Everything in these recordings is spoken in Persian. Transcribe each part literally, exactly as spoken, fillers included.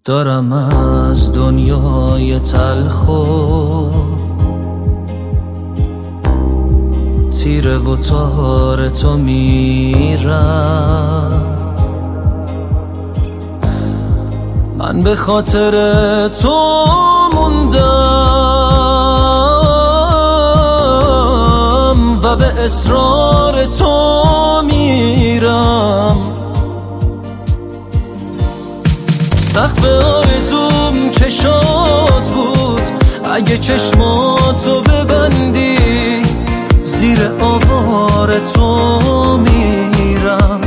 دارم از دنیای تلخ و تیره و تار تو میرم. من به خاطر تو موندم و به اصرار تو میرم. سقف آرزوم چشات بود، اگه چشماتو ببندی زیر آوار تو میرم.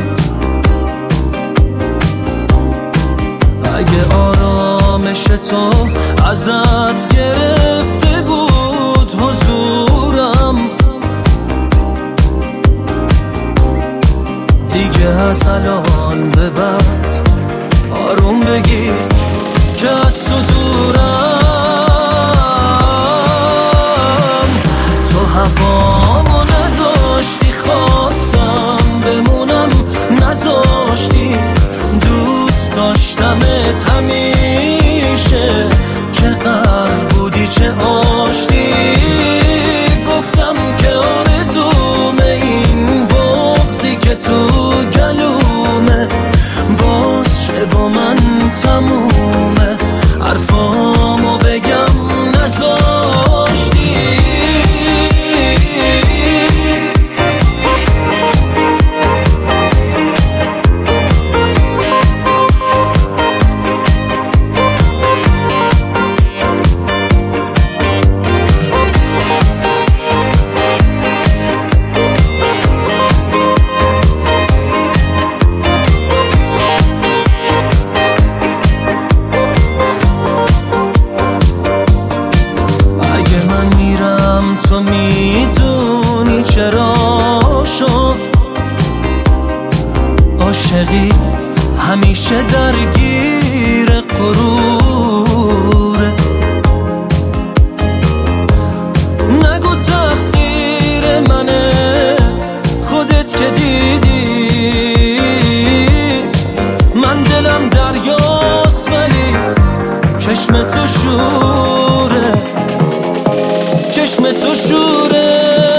اگه آرامش تو ازت گرفته بود حضورم، دیگه از الان به بعد آروم بگیر که از تو دورم. تو هوامو نداشتی، خواستم بمونم نذاشتی. دوست داشتمت همیشه، چه قهر بودی چه آشتی. گفتم که آرزوم این بغضی که تو گلومه باز شه با من تمومه. حرفامو بگم نذاشتی. تو میدونی چرا شد عاشقی همیشه درگیر غروره. نگو تقصیر منه، خودت که دیدی من دلم دریاست ولی چشم تو شوره، چشم تو شوره.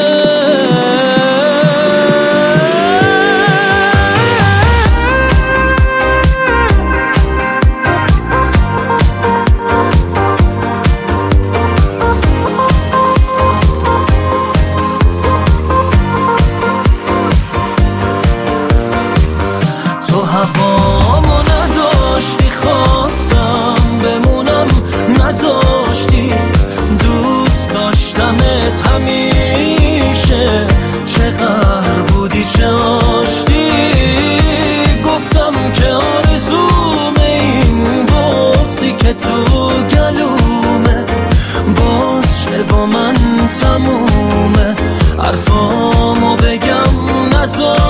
تو هوامو نداشتی، خواستم بمونم نذاشتی. دوست داشتمت همیشه، چه قهر بودی چه آشتی. گفتم که آرزوم این بغضی که تو گلومه باز شه با من تمومه. حرفامو بگم نذاشتی.